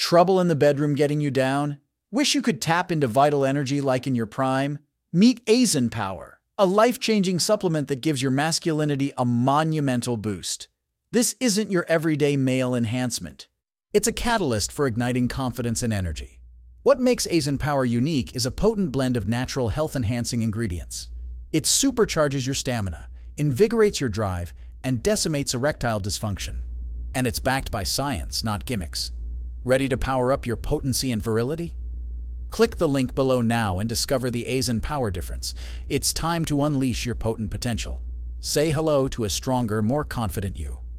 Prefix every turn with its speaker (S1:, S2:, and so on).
S1: Trouble in the bedroom getting you down? Wish you could tap into vital energy like in your prime? Meet Azen Power, a life-changing supplement that gives your masculinity a monumental boost. This isn't your everyday male enhancement. It's a catalyst for igniting confidence and energy. What makes Azen Power unique is a potent blend of natural health-enhancing ingredients. It supercharges your stamina, invigorates your drive, and decimates erectile dysfunction. And it's backed by science, not gimmicks. Ready to power up your potency and virility? Click the link below now and discover the Azen Power difference. It's time to unleash your potent potential. Say hello to a stronger, more confident you.